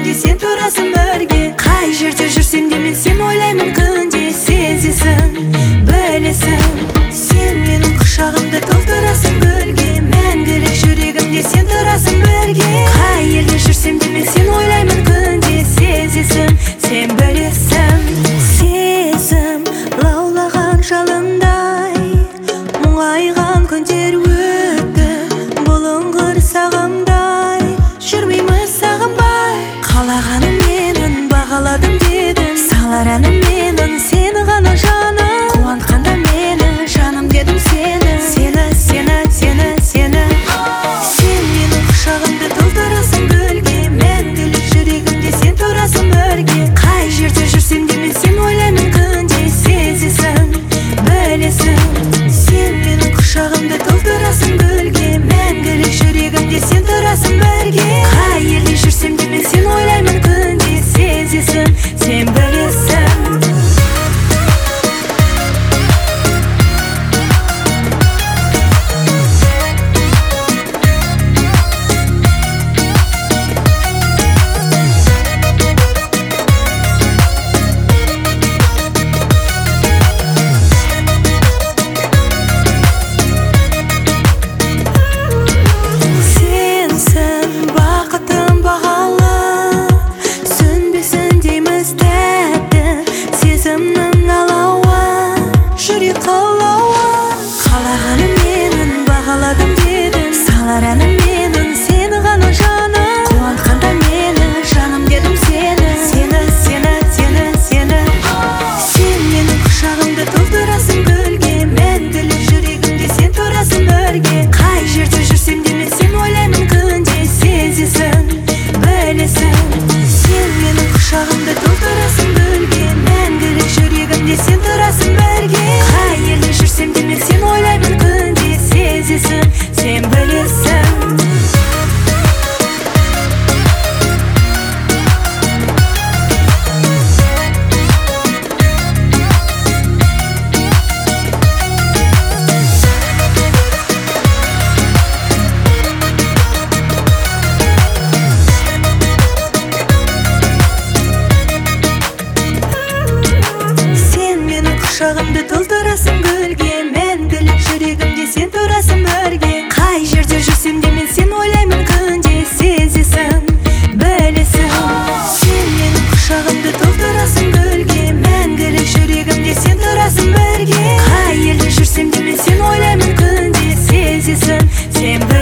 жүрегімде сен тұрасың бірге. Қай жерде жүрсем де мен сен ойлаймын күнде. Сезесің, білесің, сен менің құшағымды толтырасың гүлге. Мәңгілік жүрегімде сен тұрасың бірге. Қай елде жүрсем де мен сен ойлаймын күнде. Сезесің, сен білесің. Сезім лаулаған жалындай мұңайған күндер өтті, бұлыңғыр сағымдай жүрмейміз сағынбай. Қалағаным менің, бағаладым дедің, салар әнім менің, сені ғана жаным. Қуантқанда мені, жаным дедім сені. Сені, сені, сені, сені. Сен менің құшағымды толтырасың гүлге. Мәңгілік жүрегімде сен тұрасың бірге. Қай жерде жүрсем де мен сен ойлаймын күнде. Сезесің, білесің, сен менің құшағымды толтырасың гүлге. Мәңгілік жүрегімде сен тұрасың бірге. Қай елде жүрсем де мен сен ойлаймын күнде. Сезесің, сен білесің. Әнім менің, сені ғана жаным. Қуантқанда мені, жаным дедім сені. Сені, сені, сені, сені. Сен менің құшағымды толтырасың гүлге. Мәңгілік жүрегімде сен тұрасың бірге. Қай жерде жүрсем де мен сен ойлаймын күнде. Сезесің, білесің, сен менің құшағымды толтырасың гүлге. Мәңгілік жүрегімде сен тұрасың бірге. Қай елде жүрсем де мен сен ойлаймын күнде. Сезесің, сен білесің. Сен менің құшағымды толтырасың гүлге. Мәңгілік жүрегімде сен тұрасың бірге. Қай жерде жүрсем де мен сен ойлаймын күнде. Сезесің, білесің, сен менің құшағымды толтырасың гүлге. Мәңгілік жүрегімде сен тұрасың бірге. Қай елде жүрсем де мен сен ойлаймын күнде. Сезесің, сен